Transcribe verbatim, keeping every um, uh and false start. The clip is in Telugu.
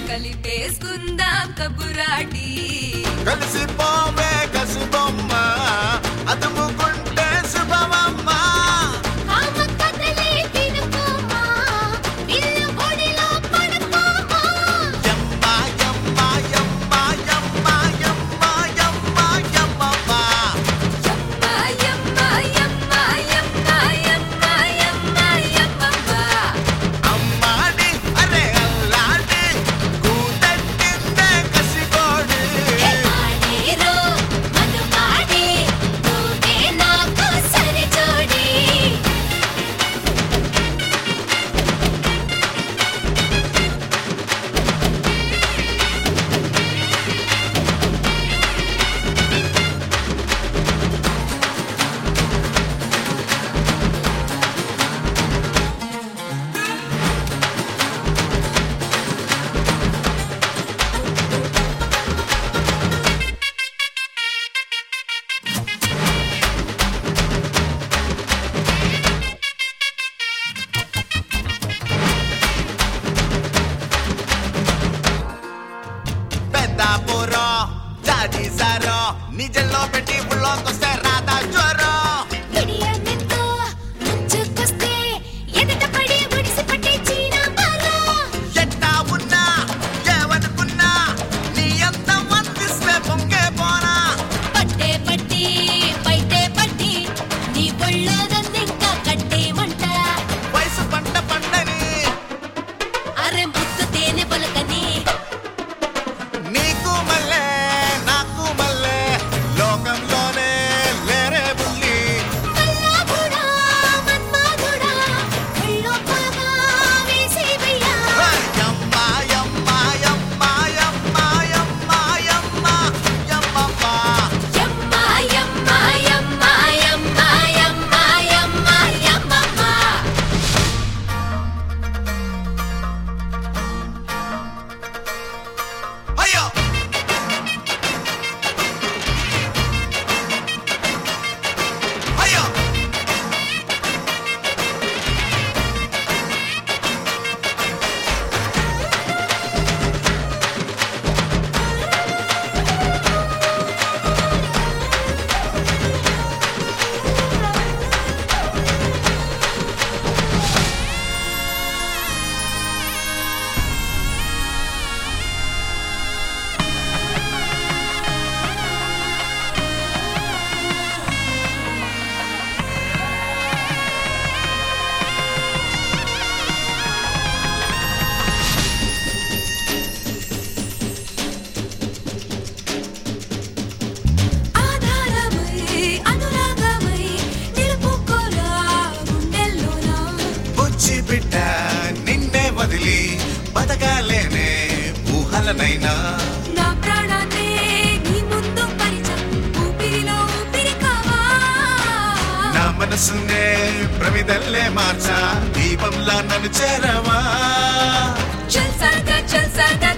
కలిపేసుకుందాం కబురాడి కలిసిపోవే కసుబొమ్మ అదుముకుంటే శుభమమ్మ నిజంలో పెట్టి ఉళ్ళోకొస్తే రాదా జ్వరం ఎట్టా ఉన్నా ఏమనుకున్నా నీ ఎంత వందిస్తే పొంగే పోనా పట్టే పట్టి పైతే పట్టి నీ ఒళ్ళోదంతా కట్టేమంట వయసు పంట పండని అరే ముద్దు తేనె పలకని నీకు మళ్ళే నాకు మళ్ళే లోకంలోనే లేరే బుల్లి మల్లాగుడా మన్మధుడా ఒళ్ళో పాగా వేసి వెయ్యా యమ్మ యమ్మ యమ్మ యమ్మ యమ్మ యమ్మ యమ్మమ్మ యమ్మ యమ్మ యమ్మ యమ్మ యమ్మ యమ్మ యమ్మమ్మ అయ్యో అయ్యో ఆధారమై అనురాగమై నిలుపుకోరా గుండెల్లోనా బుజ్జి బిడ్డ నిన్నే వదిలి బతకాలేనే ఊహలనైనా నా ప్రాణాన్నే నీ ముందు పరిచయం ఊపిరిలో ఊపిరి కావా నా మనసునే ప్రమిదల్లే మార్చా దీపంలా నన్ను చేరవా చల్ సాగా చల్ సాగా